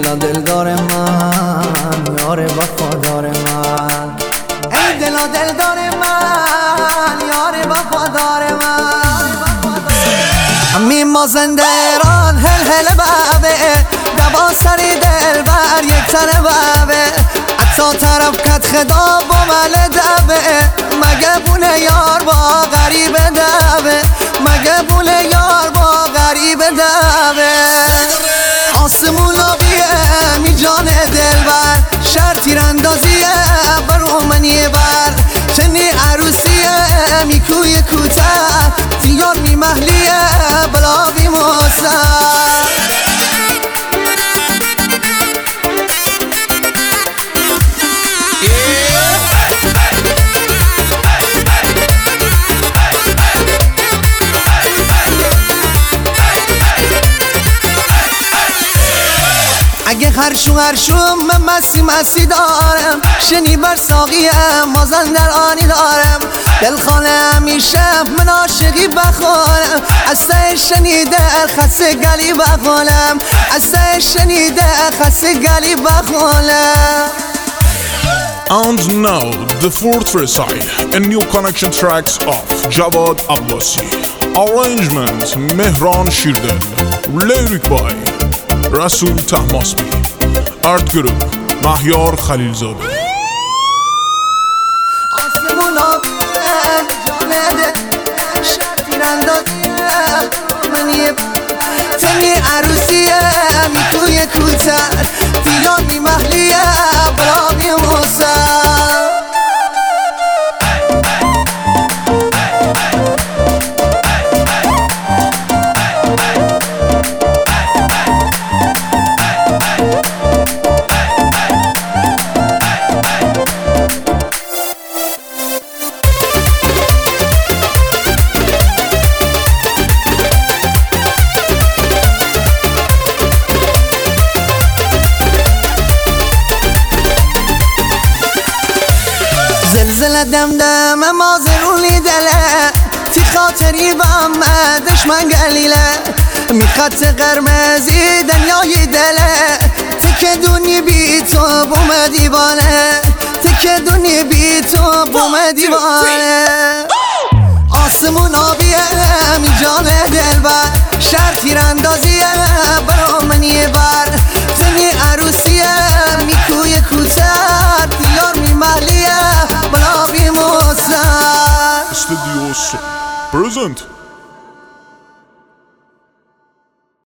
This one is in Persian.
دلا دلدار من، یار وفادار من، ای دلا دلدار من، یار وفادار من. می مازندران هل هل بابه، دبا سری دل بر یک تنه بابه، حتی طرف کت خدا با مل دبه، مگه بونه یار با غریب دبه، مگه بونه یار با غریب دبه. آسمون آبیه می جان دلبر، شهر تیراندازیه برو منیه بر، چنی عروسیه می کوی کوتر، دیار می محلیه بلا بی مصر. اگه هرشون من مسی دارم، شنی بر ساقیم مازندرانی دارم، دلخانه همیشه من عاشقی بخونم، از شنیده خس گلی بخونم، از شنیده خس گلی بخونم. And now the fourth recital, a new connection tracks of Javad Abbasi, arrangement Mehran Shirdel, lyric by Rasul Tahmasbi, art group Mahyar Khalilzadeh. آسمون آبیه جانه شهر تیراندازیه منیه، تنی عروسیه می توی کوتر، دیار می محلیه برا بی مصر. زلزله دمدم مازرونی دله، تی خاطری بام دشمن گلیله، می خط قرمزی دنیای دله، تی که دونی بی تو بوم دیوانه، تی که دونی بی تو بوم دیوانه. آسمون آبیه می جان دلبر، شهر تیراندازیه برا منیه بر، تنی عروسیه می کوی کوتر، دیار می محلیه بلا بی مصر. Studios present.